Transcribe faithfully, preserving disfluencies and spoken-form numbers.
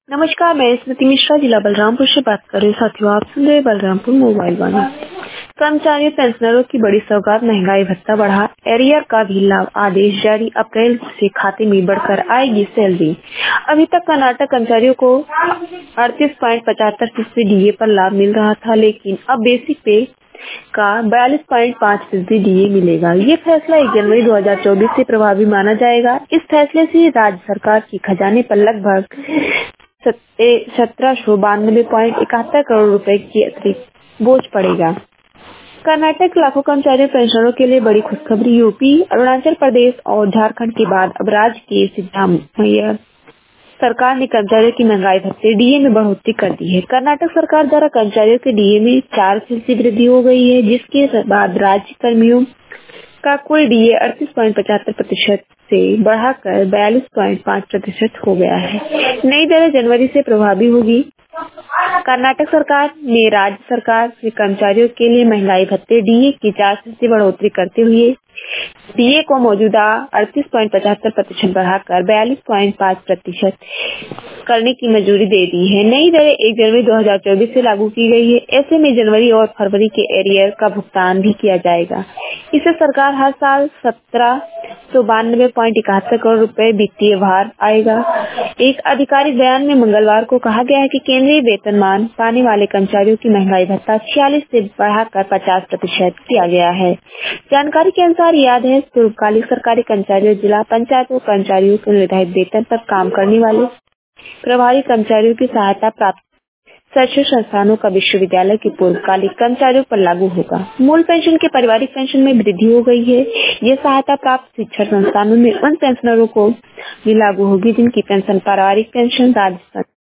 नमस्कार, मैं स्मृति मिश्रा जिला बलरामपुर से बात कर रही हूँ। साथियों, आप सुन रहे बलरामपुर मोबाइल वाणी। कर्मचारी पेंशनरों की बड़ी सौगात, महंगाई भत्ता बढ़ा, एरियर का भी लाभ, आदेश जारी, अप्रैल से खाते में बढ़कर आएगी सैलरी। अभी तक कर्नाटक कर्मचारियों को अड़तीस पॉइंट पचहत्तर फीसदी डीए पर लाभ मिल रहा था, लेकिन अब बेसिक पे का बयालीस पॉइंट पाँच फीसदी डीए मिलेगा। ये फैसला एक जनवरी दो हजार चौबीस से प्रभावी माना जाएगा। इस फैसले से राज्य सरकार की खजाने पर लगभग सत्रह सौ बानवे पॉइंट इकहत्तर करोड़ रुपए की अतिरिक्त बोझ पड़ेगा। कर्नाटक के लाखों कर्मचारियों पेंशनरों के लिए बड़ी खुशखबरी। यूपी, अरुणाचल प्रदेश और झारखंड के बाद अब राज्य की सिद्धामैया सरकार ने कर्मचारियों की महंगाई भत्ते डीए में बढ़ोतरी कर दी है। कर्नाटक सरकार द्वारा कर्मचारियों के डीए में चार फीसदी वृद्धि हो गई है, जिसके बाद राज्य कर्मियों का कुल डीए अड़तीस पॉइंट पचहत्तर प्रतिशत से बढ़ाकर बयालीस पॉइंट पाँच प्रतिशत हो गया है। नई दरें जनवरी से प्रभावी होगी। कर्नाटक सरकार ने राज्य सरकार के कर्मचारियों के लिए महंगाई भत्ते डीए की चार फीसदी बढ़ोतरी करते हुए डीए को मौजूदा अड़तीस पॉइंट पचहत्तर प्रतिशत बढ़ाकर बयालीस पॉइंट पाँच प्रतिशत करने की मंजूरी दे दी है। नई दरें एक जनवरी दो हजार चौबीस से लागू की गई है। ऐसे में जनवरी और फरवरी के एरियर का भुगतान भी किया जाएगा। इससे सरकार हर साल सत्रह सौ बानवे पॉइंट इकहत्तर करोड़ रुपए वित्तीय भार आएगा। एक आधिकारिक बयान में मंगलवार को कहा गया है कि केंद्रीय वेतनमान पाने वाले कर्मचारियों की महंगाई भत्ता छियालीस से बढ़ाकर पचास प्रतिशत किया गया है। जानकारी के अनुसार याद है, पूर्वकालिक सरकारी कर्मचारियों, जिला पंचायतों कर्मचारियों के निर्धारित वेतन पर काम करने वाले प्रभारी कर्मचारियों की सहायता प्राप्त शैक्षिक संस्थानों का विश्वविद्यालय के पूर्वकालिक कर्मचारियों पर लागू होगा। मूल पेंशन के पारिवारिक पेंशन में वृद्धि हो गई है। यह सहायता प्राप्त शिक्षण संस्थानों में उन पेंशनरों को भी लागू होगी जिनकी पेंशन पारिवारिक पेंशन राजस्थान